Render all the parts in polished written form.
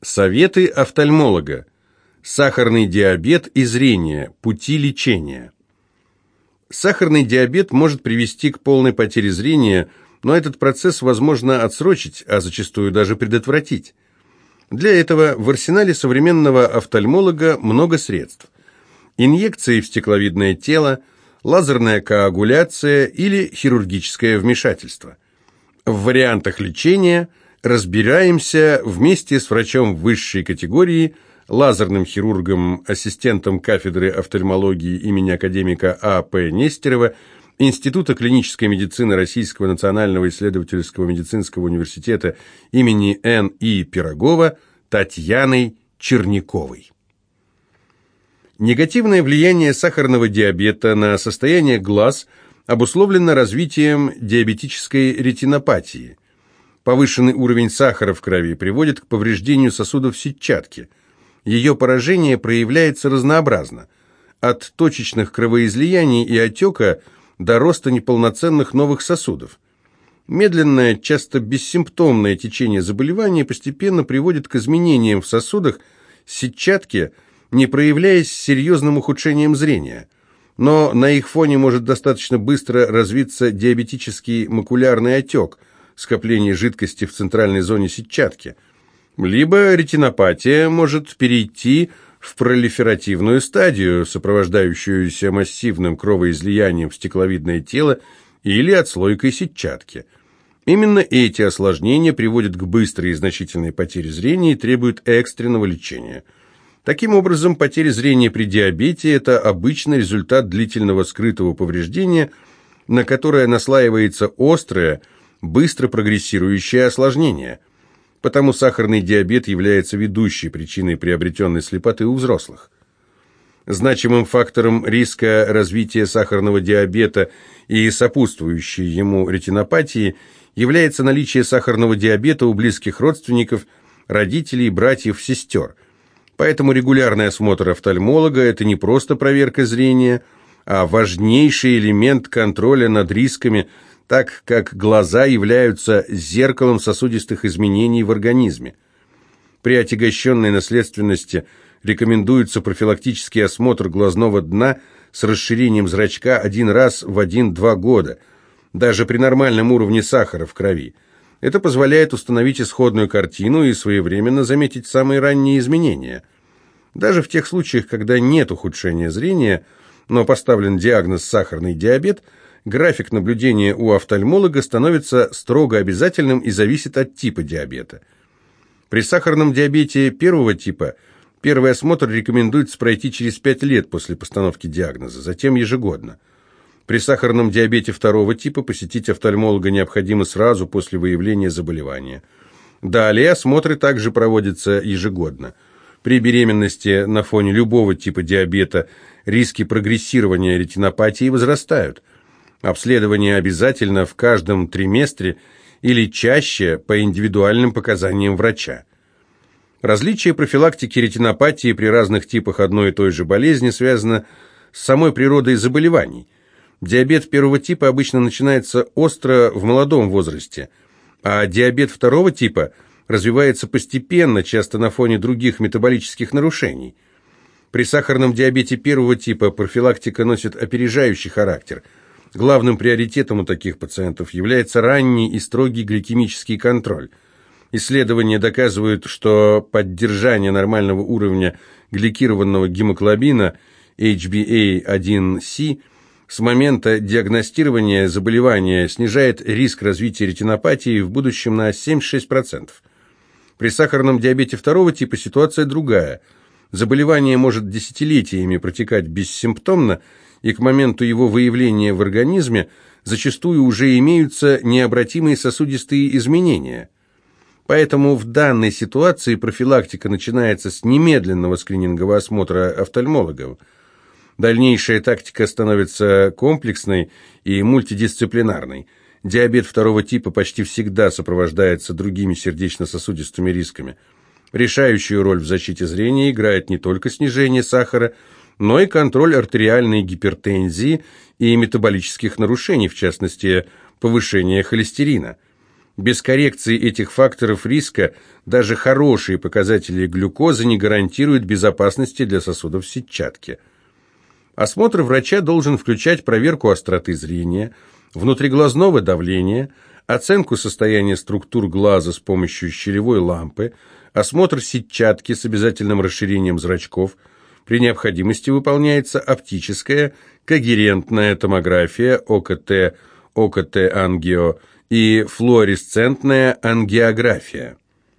Советы офтальмолога. Сахарный диабет и зрение. Пути лечения. Сахарный диабет может привести к полной потере зрения, но этот процесс возможно отсрочить, а зачастую даже предотвратить. Для этого в арсенале современного офтальмолога много средств. Инъекции в стекловидное тело, лазерная коагуляция или хирургическое вмешательство. В вариантах лечения разбираемся вместе с врачом высшей категории, лазерным хирургом, ассистентом кафедры офтальмологии имени академика А.П. Нестерова, Института клинической медицины Российского национального исследовательского медицинского университета имени Н.И. Пирогова Татьяной Черняковой. Негативное влияние сахарного диабета на состояние глаз обусловлено развитием диабетической ретинопатии. Повышенный уровень сахара в крови приводит к повреждению сосудов сетчатки. Ее поражение проявляется разнообразно, от точечных кровоизлияний и отека до роста неполноценных новых сосудов. Медленное, часто бессимптомное течение заболевания постепенно приводит к изменениям в сосудах сетчатки, не проявляясь серьезным ухудшением зрения. Но на их фоне может достаточно быстро развиться диабетический макулярный отек, скопление жидкости в центральной зоне сетчатки. Либо ретинопатия может перейти в пролиферативную стадию, сопровождающуюся массивным кровоизлиянием в стекловидное тело или отслойкой сетчатки. Именно эти осложнения приводят к быстрой и значительной потере зрения и требуют экстренного лечения. Таким образом, потеря зрения при диабете – это обычный результат длительного скрытого повреждения, на которое наслаивается острое, быстро прогрессирующее осложнение. Потому сахарный диабет является ведущей причиной приобретенной слепоты у взрослых. Значимым фактором риска развития сахарного диабета и сопутствующей ему ретинопатии является наличие сахарного диабета у близких родственников, родителей, братьев, сестер. Поэтому регулярный осмотр офтальмолога – это не просто проверка зрения, а важнейший элемент контроля над рисками, так как глаза являются зеркалом сосудистых изменений в организме. При отягощенной наследственности рекомендуется профилактический осмотр глазного дна с расширением зрачка один раз в 1-2 года, даже при нормальном уровне сахара в крови. Это позволяет установить исходную картину и своевременно заметить самые ранние изменения. Даже в тех случаях, когда нет ухудшения зрения, но поставлен диагноз сахарный диабет, график наблюдения у офтальмолога становится строго обязательным и зависит от типа диабета. При сахарном диабете первого типа первый осмотр рекомендуется пройти через 5 лет после постановки диагноза, затем ежегодно. При сахарном диабете второго типа посетить офтальмолога необходимо сразу после выявления заболевания. Далее осмотры также проводятся ежегодно. При беременности на фоне любого типа диабета риски прогрессирования ретинопатии возрастают. Обследование обязательно в каждом триместре или чаще по индивидуальным показаниям врача. Различие профилактики ретинопатии при разных типах одной и той же болезни связано с самой природой заболеваний. Диабет первого типа обычно начинается остро в молодом возрасте, а диабет второго типа развивается постепенно, часто на фоне других метаболических нарушений. При сахарном диабете первого типа профилактика носит опережающий характер. Главным приоритетом у таких пациентов является ранний и строгий гликемический контроль. Исследования доказывают, что поддержание нормального уровня гликированного гемоглобина HbA1c с момента диагностирования заболевания снижает риск развития ретинопатии в будущем на 7-6%. При сахарном диабете второго типа ситуация другая. Заболевание может десятилетиями протекать бессимптомно, и к моменту его выявления в организме зачастую уже имеются необратимые сосудистые изменения. Поэтому в данной ситуации профилактика начинается с немедленного скринингового осмотра офтальмологов. Дальнейшая тактика становится комплексной и мультидисциплинарной. Диабет второго типа почти всегда сопровождается другими сердечно-сосудистыми рисками. Решающую роль в защите зрения играет не только снижение сахара, но и контроль артериальной гипертензии и метаболических нарушений, в частности, повышение холестерина. Без коррекции этих факторов риска даже хорошие показатели глюкозы не гарантируют безопасности для сосудов сетчатки. Осмотр врача должен включать проверку остроты зрения, внутриглазного давления, оценку состояния структур глаза с помощью щелевой лампы, осмотр сетчатки с обязательным расширением зрачков. При необходимости выполняется оптическая когерентная томография, ОКТ, ОКТ-ангио и флуоресцентная ангиография.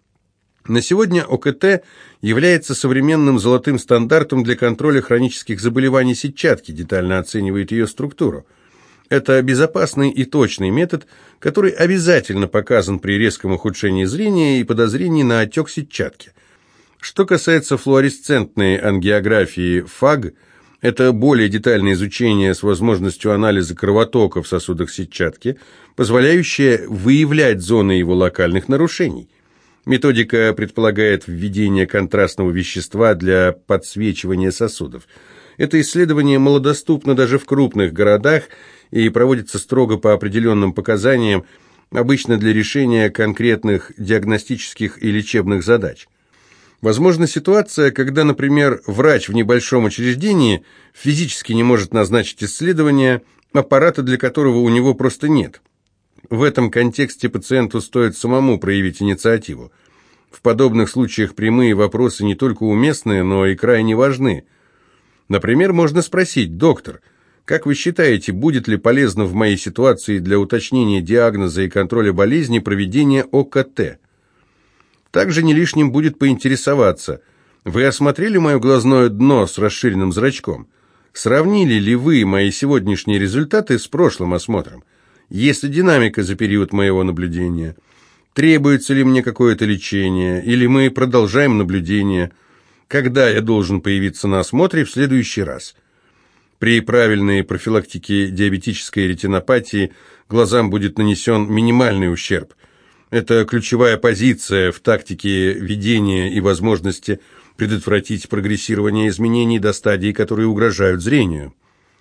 На сегодня ОКТ является современным золотым стандартом для контроля хронических заболеваний сетчатки, детально оценивает ее структуру. Это безопасный и точный метод, который обязательно показан при резком ухудшении зрения и подозрении на отек сетчатки. Что касается флуоресцентной ангиографии ФАГ, это более детальное изучение с возможностью анализа кровотока в сосудах сетчатки, позволяющее выявлять зоны его локальных нарушений. Методика предполагает введение контрастного вещества для подсвечивания сосудов. Это исследование малодоступно даже в крупных городах и проводится строго по определенным показаниям, обычно для решения конкретных диагностических и лечебных задач. Возможна ситуация, когда, например, врач в небольшом учреждении физически не может назначить исследование, аппарата для которого у него просто нет. В этом контексте пациенту стоит самому проявить инициативу. В подобных случаях прямые вопросы не только уместны, но и крайне важны. Например, можно спросить: доктор, как вы считаете, будет ли полезно в моей ситуации для уточнения диагноза и контроля болезни проведение ОКТ? Также не лишним будет поинтересоваться: вы осмотрели мое глазное дно с расширенным зрачком? Сравнили ли вы мои сегодняшние результаты с прошлым осмотром? Есть ли динамика за период моего наблюдения? Требуется ли мне какое-то лечение? Или мы продолжаем наблюдение? Когда я должен появиться на осмотре в следующий раз? При правильной профилактике диабетической ретинопатии глазам будет нанесен минимальный ущерб. Это ключевая позиция в тактике ведения и возможности предотвратить прогрессирование изменений до стадий, которые угрожают зрению.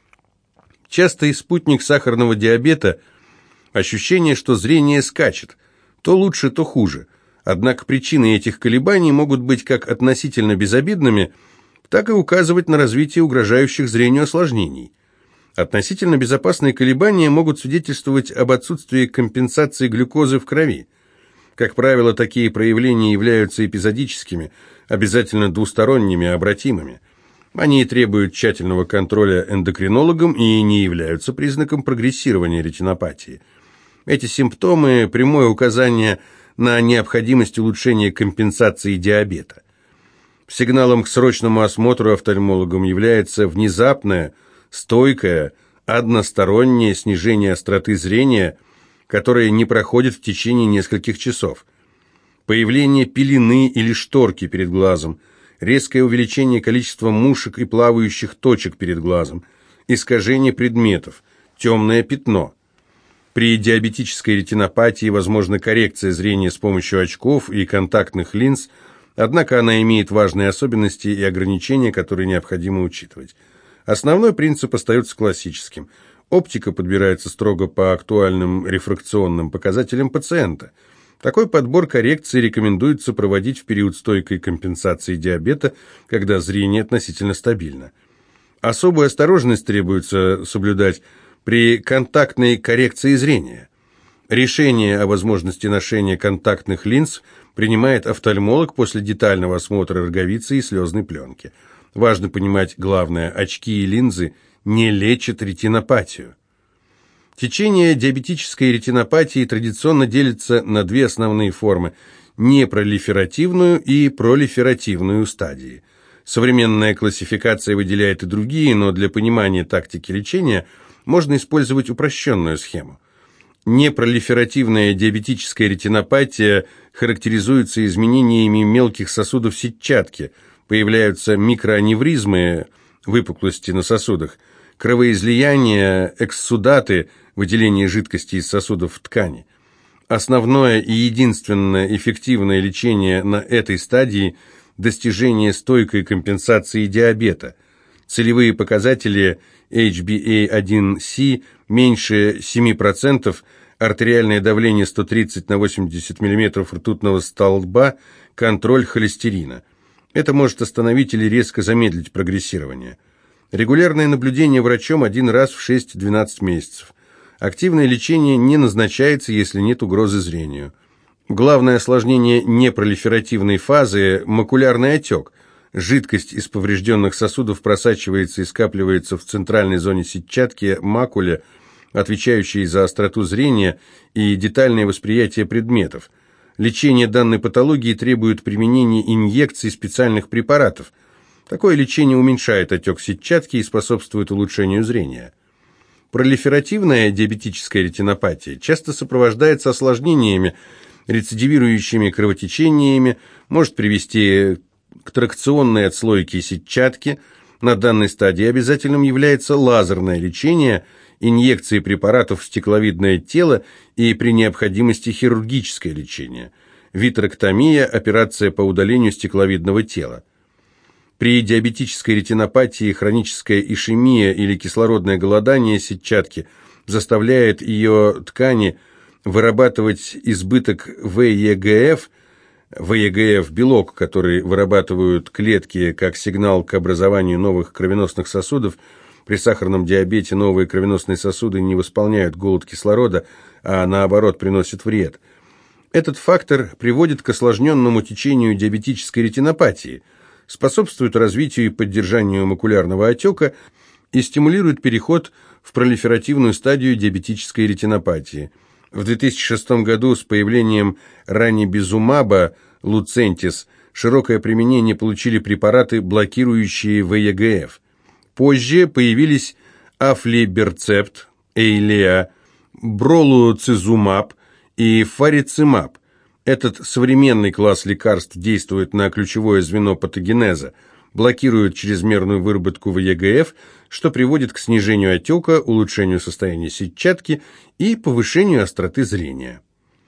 Частый спутник сахарного диабета – ощущение, что зрение скачет, то лучше, то хуже. Однако причины этих колебаний могут быть как относительно безобидными, так и указывать на развитие угрожающих зрению осложнений. Относительно безопасные колебания могут свидетельствовать об отсутствии компенсации глюкозы в крови. Как правило, такие проявления являются эпизодическими, обязательно двусторонними, обратимыми. Они требуют тщательного контроля эндокринологом и не являются признаком прогрессирования ретинопатии. Эти симптомы – прямое указание на необходимость улучшения компенсации диабета. Сигналом к срочному осмотру офтальмологом является внезапное, стойкое, одностороннее снижение остроты зрения, которое не проходит в течение нескольких часов. Появление пелены или шторки перед глазом, резкое увеличение количества мушек и плавающих точек перед глазом, искажение предметов, темное пятно. При диабетической ретинопатии возможна коррекция зрения с помощью очков и контактных линз, однако она имеет важные особенности и ограничения, которые необходимо учитывать. Основной принцип остается классическим. Оптика подбирается строго по актуальным рефракционным показателям пациента. Такой подбор коррекции рекомендуется проводить в период стойкой компенсации диабета, когда зрение относительно стабильно. Особую осторожность требуется соблюдать при контактной коррекции зрения. Решение о возможности ношения контактных линз принимает офтальмолог после детального осмотра роговицы и слезной пленки. Важно понимать главное: очки и линзы не лечат ретинопатию. Течение диабетической ретинопатии традиционно делится на две основные формы – непролиферативную и пролиферативную стадии. Современная классификация выделяет и другие, но для понимания тактики лечения можно использовать упрощенную схему. Непролиферативная диабетическая ретинопатия характеризуется изменениями мелких сосудов сетчатки, появляются микроаневризмы, выпуклости на сосудах, кровоизлияния, экссудаты, выделение жидкости из сосудов в ткани. Основное и единственное эффективное лечение на этой стадии – достижение стойкой компенсации диабета. Целевые показатели HbA1c меньше 7%, артериальное давление 130 на 80 мм ртутного столба, контроль холестерина. Это может остановить или резко замедлить прогрессирование. Регулярное наблюдение врачом 1 раз в 6-12 месяцев. Активное лечение не назначается, если нет угрозы зрению. Главное осложнение непролиферативной фазы – макулярный отек. Жидкость из поврежденных сосудов просачивается и скапливается в центральной зоне сетчатки, макуле, отвечающей за остроту зрения и детальное восприятие предметов. Лечение данной патологии требует применения инъекций специальных препаратов. Такое лечение уменьшает отек сетчатки и способствует улучшению зрения. Пролиферативная диабетическая ретинопатия часто сопровождается осложнениями, рецидивирующими кровотечениями, может привести к тракционной отслойке сетчатки. На данной стадии обязательным является лазерное лечение, инъекции препаратов в стекловидное тело и при необходимости хирургическое лечение, витроктомия, операция по удалению стекловидного тела. При диабетической ретинопатии хроническая ишемия или кислородное голодание сетчатки заставляет ее ткани вырабатывать избыток ВЕГФ, белок, который вырабатывают клетки как сигнал к образованию новых кровеносных сосудов. При сахарном диабете новые кровеносные сосуды не восполняют голод кислорода, а наоборот приносят вред. Этот фактор приводит к осложненному течению диабетической ретинопатии, способствует развитию и поддержанию макулярного отека и стимулирует переход в пролиферативную стадию диабетической ретинопатии. В 2006 году с появлением ранибизумаба Lucentis широкое применение получили препараты, блокирующие ВЕГФ. Позже появились афлиберцепт, эйлеа, бролуцизумаб и фарицимаб. Этот современный класс лекарств действует на ключевое звено патогенеза, блокирует чрезмерную выработку ВЕГФ, что приводит к снижению отека, улучшению состояния сетчатки и повышению остроты зрения.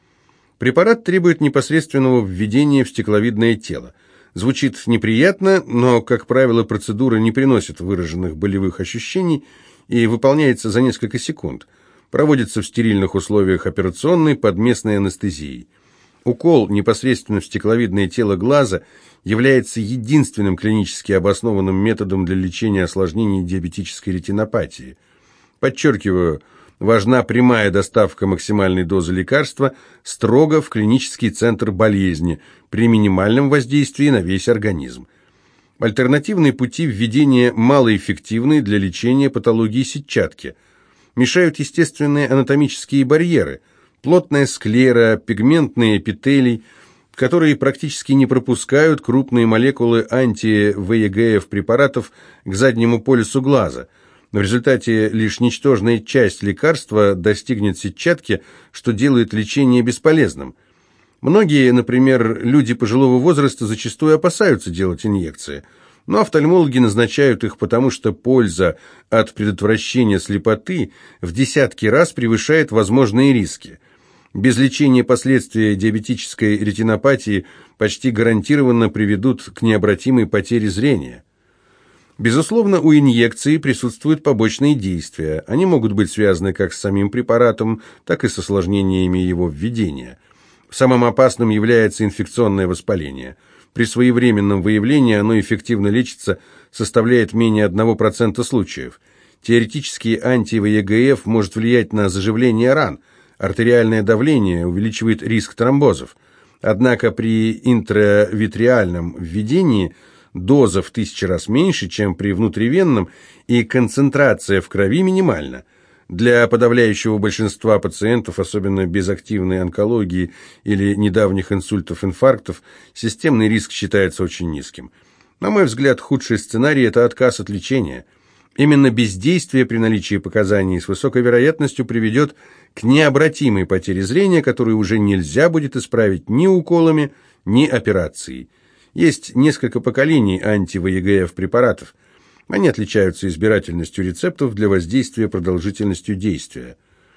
Препарат требует непосредственного введения в стекловидное тело. Звучит неприятно, но, как правило, процедура не приносит выраженных болевых ощущений и выполняется за несколько секунд. Проводится в стерильных условиях операционной под местной анестезией. Укол непосредственно в стекловидное тело глаза является единственным клинически обоснованным методом для лечения осложнений диабетической ретинопатии. Подчеркиваю, важна прямая доставка максимальной дозы лекарства строго в клинический центр болезни при минимальном воздействии на весь организм. Альтернативные пути введения малоэффективны для лечения патологии сетчатки. Мешают естественные анатомические барьеры – плотная склера, пигментный эпителий, которые практически не пропускают крупные молекулы анти-ВЕГФ препаратов к заднему полюсу глаза. В результате лишь ничтожная часть лекарства достигнет сетчатки, что делает лечение бесполезным. Многие, например, люди пожилого возраста зачастую опасаются делать инъекции, но офтальмологи назначают их, потому что польза от предотвращения слепоты в десятки раз превышает возможные риски. Без лечения последствия диабетической ретинопатии почти гарантированно приведут к необратимой потере зрения. Безусловно, у инъекции присутствуют побочные действия. Они могут быть связаны как с самим препаратом, так и с осложнениями его введения. Самым опасным является инфекционное воспаление. При своевременном выявлении оно эффективно лечится, составляет менее 1% случаев. Теоретически анти-ВЕГФ может влиять на заживление ран. Артериальное давление увеличивает риск тромбозов. Однако при интравитреальном введении доза в 1000 раз меньше, чем при внутривенном, и концентрация в крови минимальна. Для подавляющего большинства пациентов, особенно без активной онкологии или недавних инсультов, инфарктов, системный риск считается очень низким. На мой взгляд, худший сценарий – это отказ от лечения. Именно бездействие при наличии показаний с высокой вероятностью приведет к необратимой потере зрения, которую уже нельзя будет исправить ни уколами, ни операцией. Есть несколько поколений анти-ВЕГФ препаратов. Они отличаются избирательностью рецептов для воздействия, продолжительностью действия.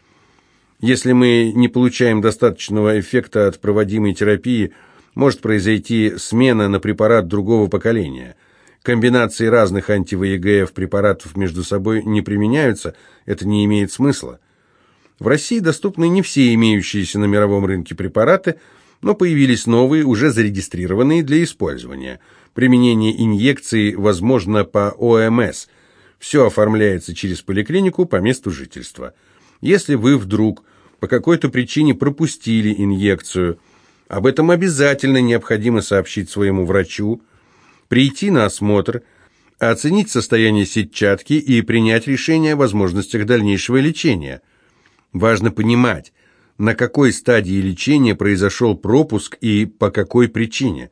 Если мы не получаем достаточного эффекта от проводимой терапии, может произойти смена на препарат другого поколения. Комбинации разных анти-ВЕГФ препаратов между собой не применяются, это не имеет смысла. В России доступны не все имеющиеся на мировом рынке препараты, но появились новые, уже зарегистрированные для использования. Применение инъекций возможно по ОМС. Все оформляется через поликлинику по месту жительства. Если вы вдруг по какой-то причине пропустили инъекцию, об этом обязательно необходимо сообщить своему врачу, прийти на осмотр, оценить состояние сетчатки и принять решение о возможностях дальнейшего лечения. Важно понимать, на какой стадии лечения произошел пропуск и по какой причине.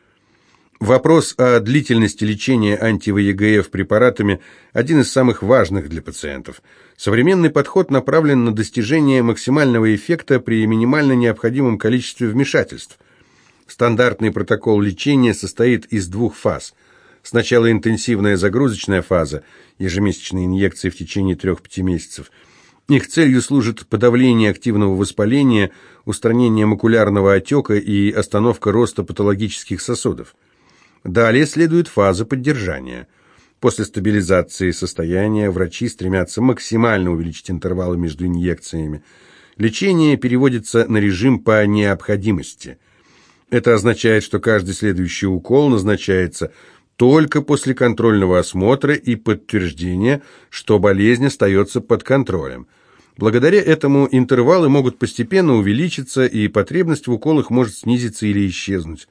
Вопрос о длительности лечения анти-ВЕГФ препаратами один из самых важных для пациентов. Современный подход направлен на достижение максимального эффекта при минимально необходимом количестве вмешательств. Стандартный протокол лечения состоит из двух фаз. Сначала интенсивная загрузочная фаза, ежемесячные инъекции в течение 3-5 месяцев. Их целью служит подавление активного воспаления, устранение макулярного отека и остановка роста патологических сосудов. Далее следует фаза поддержания. После стабилизации состояния врачи стремятся максимально увеличить интервалы между инъекциями. Лечение переводится на режим по необходимости. Это означает, что каждый следующий укол назначается только после контрольного осмотра и подтверждения, что болезнь остается под контролем. Благодаря этому интервалы могут постепенно увеличиться, и потребность в уколах может снизиться или исчезнуть.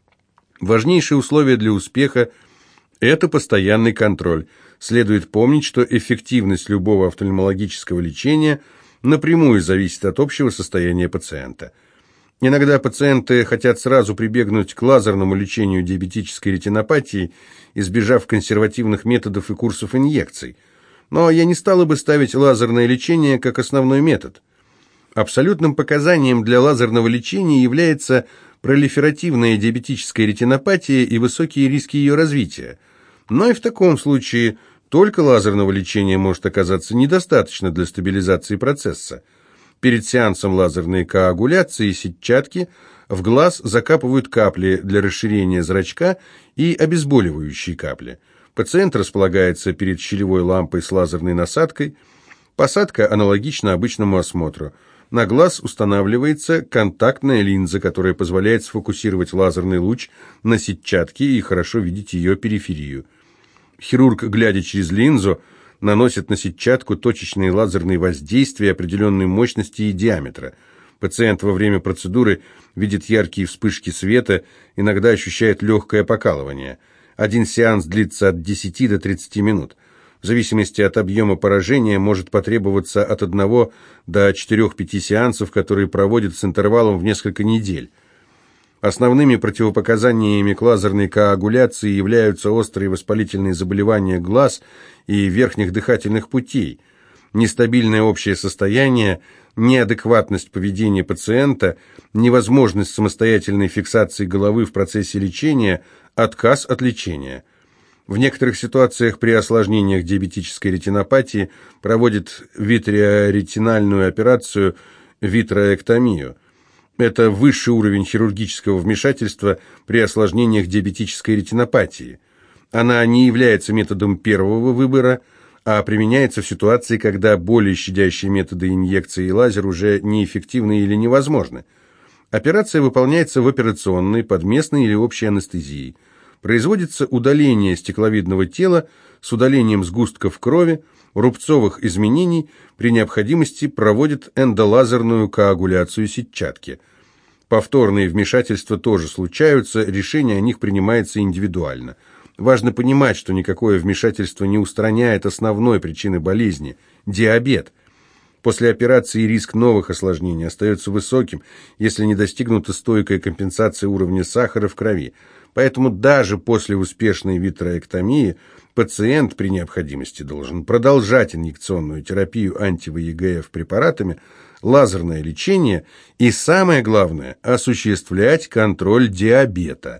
Важнейшее условие для успеха – это постоянный контроль. Следует помнить, что эффективность любого офтальмологического лечения напрямую зависит от общего состояния пациента. Иногда пациенты хотят сразу прибегнуть к лазерному лечению диабетической ретинопатии, избежав консервативных методов и курсов инъекций. Но я не стала бы ставить лазерное лечение как основной метод. Абсолютным показанием для лазерного лечения является пролиферативная диабетическая ретинопатия и высокие риски ее развития. Но и в таком случае только лазерного лечения может оказаться недостаточно для стабилизации процесса. Перед сеансом лазерной коагуляции сетчатки в глаз закапывают капли для расширения зрачка и обезболивающие капли. Пациент располагается перед щелевой лампой с лазерной насадкой. Посадка аналогична обычному осмотру. На глаз устанавливается контактная линза, которая позволяет сфокусировать лазерный луч на сетчатке и хорошо видеть ее периферию. Хирург, глядя через линзу, наносит на сетчатку точечные лазерные воздействия определенной мощности и диаметра. Пациент во время процедуры видит яркие вспышки света, иногда ощущает легкое покалывание. Один сеанс длится от 10 до 30 минут. В зависимости от объема поражения может потребоваться от 1 до 4-5 сеансов, которые проводят с интервалом в несколько недель. Основными противопоказаниями к лазерной коагуляции являются острые воспалительные заболевания глаз и верхних дыхательных путей, нестабильное общее состояние, неадекватность поведения пациента, невозможность самостоятельной фиксации головы в процессе лечения, отказ от лечения. В некоторых ситуациях при осложнениях диабетической ретинопатии проводят витреоретинальную операцию витреэктомию. Это высший уровень хирургического вмешательства при осложнениях диабетической ретинопатии. Она не является методом первого выбора, а применяется в ситуации, когда более щадящие методы инъекции и лазер уже неэффективны или невозможны. Операция выполняется в операционной, под местной или общей анестезией. Производится удаление стекловидного тела с удалением сгустков крови, рубцовых изменений, при необходимости проводят эндолазерную коагуляцию сетчатки. Повторные вмешательства тоже случаются, решение о них принимается индивидуально. Важно понимать, что никакое вмешательство не устраняет основной причины болезни – диабет. После операции риск новых осложнений остается высоким, если не достигнута стойкая компенсация уровня сахара в крови. Поэтому даже после успешной витреэктомии пациент при необходимости должен продолжать инъекционную терапию анти-ВЕГФ препаратами, лазерное лечение и, самое главное, осуществлять контроль диабета.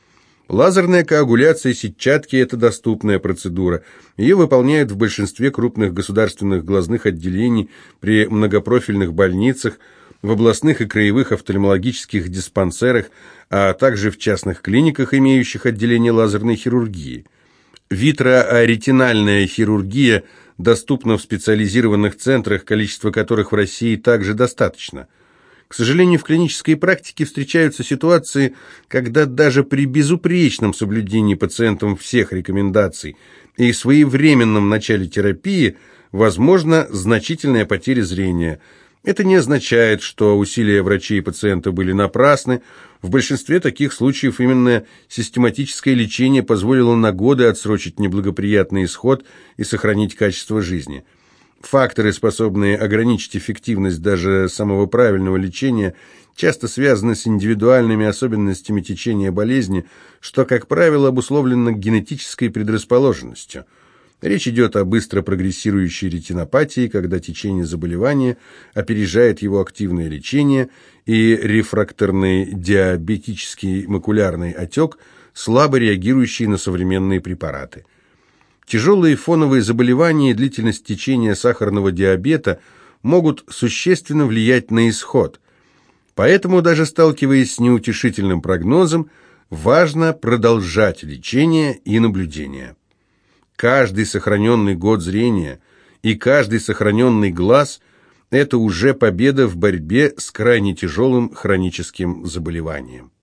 Лазерная коагуляция сетчатки – это доступная процедура. Ее выполняют в большинстве крупных государственных глазных отделений при многопрофильных больницах, в областных и краевых офтальмологических диспансерах, а также в частных клиниках, имеющих отделение лазерной хирургии. Витреоретинальная хирургия доступно в специализированных центрах, количество которых в России также достаточно. К сожалению, в клинической практике встречаются ситуации, когда даже при безупречном соблюдении пациентам всех рекомендаций и своевременном начале терапии возможна значительная потеря зрения. Это не означает, что усилия врачей и пациента были напрасны. В большинстве таких случаев именно систематическое лечение позволило на годы отсрочить неблагоприятный исход и сохранить качество жизни. Факторы, способные ограничить эффективность даже самого правильного лечения, часто связаны с индивидуальными особенностями течения болезни, что, как правило, обусловлено генетической предрасположенностью. Речь идет о быстро прогрессирующей ретинопатии, когда течение заболевания опережает его активное лечение, и рефракторный диабетический макулярный отек, слабо реагирующий на современные препараты. Тяжелые фоновые заболевания и длительность течения сахарного диабета могут существенно влиять на исход. Поэтому, даже сталкиваясь с неутешительным прогнозом, важно продолжать лечение и наблюдение. Каждый сохраненный год зрения и каждый сохраненный глаз – это уже победа в борьбе с крайне тяжелым хроническим заболеванием.